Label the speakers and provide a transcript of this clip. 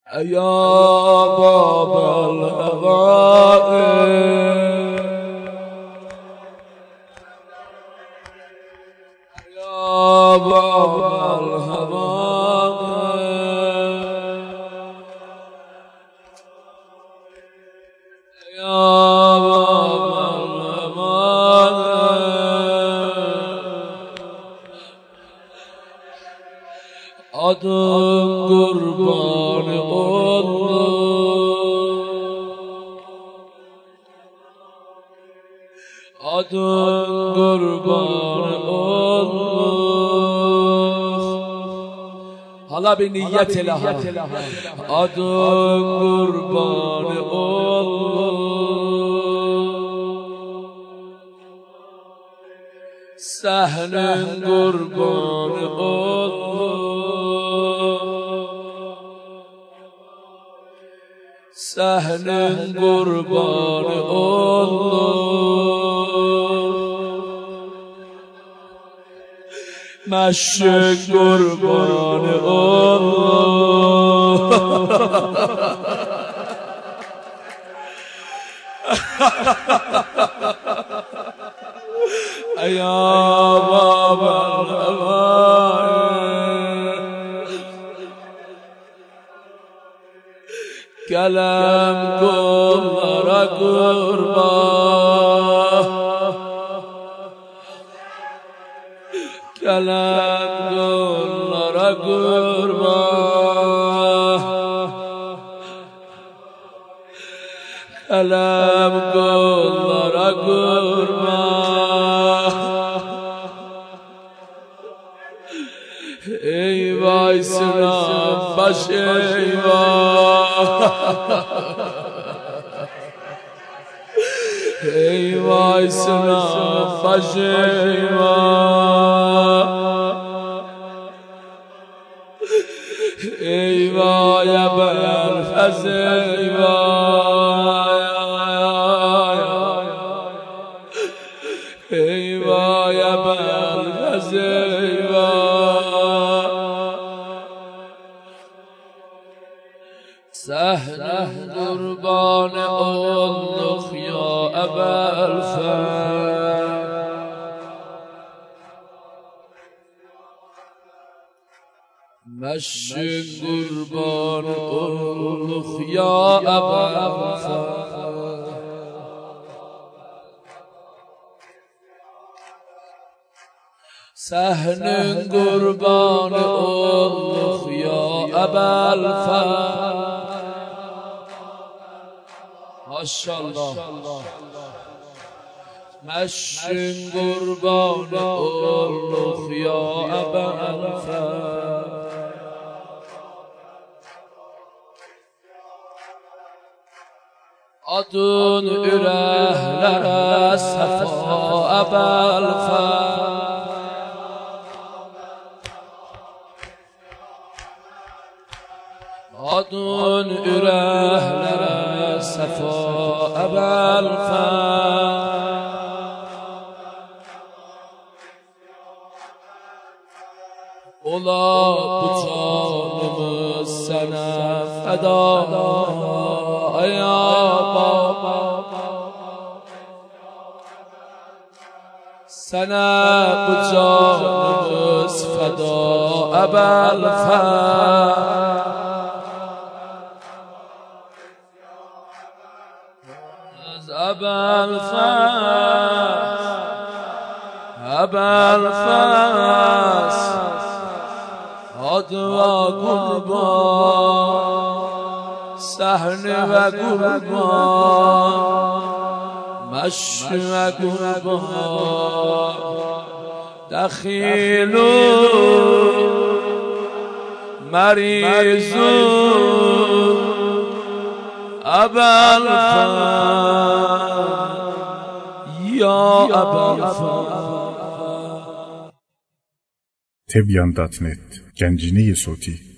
Speaker 1: يا باب الهوائي يا باب الهوائي يا باب الهوائي آدم قربان آدم قربان حالا به نیت لها آدم قربان صحن قربان صحن قربان مشک قربان يا باب الهوائي کلم گلر قربان کلم گلر قربان کلم گلر قربان ای وای سلام باشه ای ای وای سلام باشه ای وای ابوالفضل ای وای ابوالفضل صحن قربان اولخ یا ابوالفضل مشک قربان اولخ یا ابوالفضل صحن قربان اولخ یا ابوالفضل ماشاءالله مشک قربان اولخ یا ابوالفضل adın ürəklərə səfa əbəlfəz adın ürəklərə səfa əbəlfəz ola bu canımız sənə fəda ya baba sənə bu canımız fəda əbəlfəz əbəlfəz adva qurban صحن و قربان مشک و قربان دخیل و مریض و ابوالفضل یا ابوالفضل
Speaker 2: Tebyan.net Gencini Yesoti